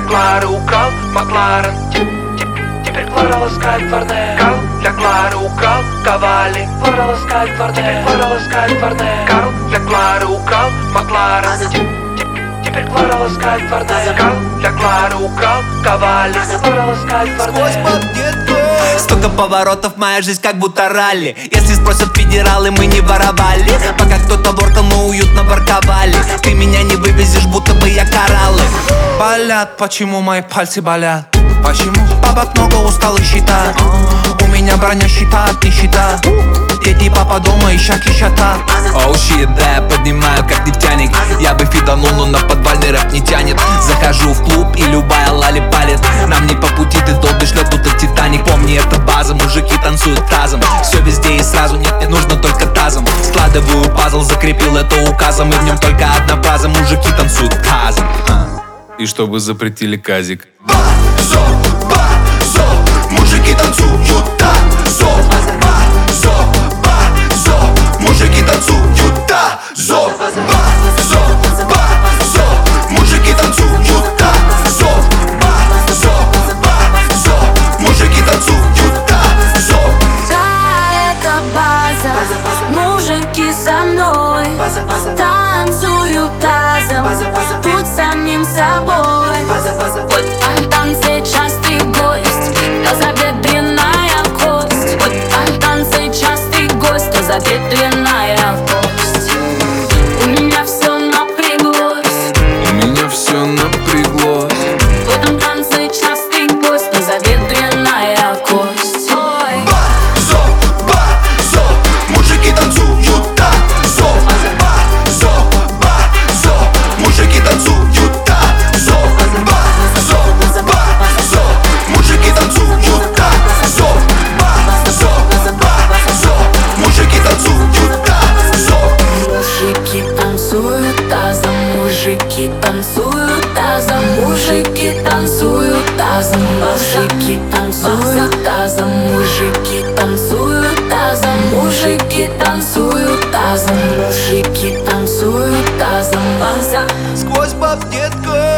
Клары украл Макларен. Теперь Клара ласкает Варне. Карл для Клары украл Кавали. Клара ласкает Варне. Теперь Клара ласкает Варне. Карл для Клары украл Макларен. Теперь Клара ласкает Варне. Карл для Клары украл Кавали. Клара ласкает Варне. Столько поворотов, моя жизнь как будто ралли. Если спросят федералы, мы не воровали. Пока кто-то воркал, мы уютно парковали. Ты меня не вывезешь, будто бы я кораллы. Болят, почему мои пальцы болят? Почему? Бабок много, устал и считать. У меня броня щита от нищета. Дети и папа дома, ищаки счета. Оу щит, да, я поднимаю как нефтяник. Я бы фиданул, но на подвальный рэп не тянет. Захожу в клуб и любая лали палит. Нам не по пути, ты долбишь лед, будто Титаник. Помни, это база, мужики танцуют тазом. Все везде и сразу, нет, мне нужно только тазом. Складываю пазл, закрепил это указом. И в нем только одна фраза, мужики танцуют тазом. И чтобы запретили казик. Базо, базо, мужики танцуют тазо. Базо, базо, мужики танцуют тазо. Базо, базо, мужики танцуют тазо. Базо, базо, мужики танцуют тазо. Да, это база, мужики со мной танцуют тазом, будь самим собой. Вот Антон сейчас ты гость, тазобедренная кость. Вот Антон сейчас ты гость, тазобедренная кость. У меня все напряглось. У меня все напряглось. Вот Антон сейчас ты гость, тазобедренная кость. Ой. Базо, базо, мужики танцуют тазо. Базо, базо, мужики танцуют тазо. Базо, базо, мужики танцуют тазо. Базо, базо, мужики танцуют тазо. Мужики танцуют тазом, мужики танцуют тазом, мужики танцуют тазом, мужики танцуют тазом, мужики танцуют тазом, мужики танцуют тазом, мужики танцуют тазом. Сквозь баб, детка.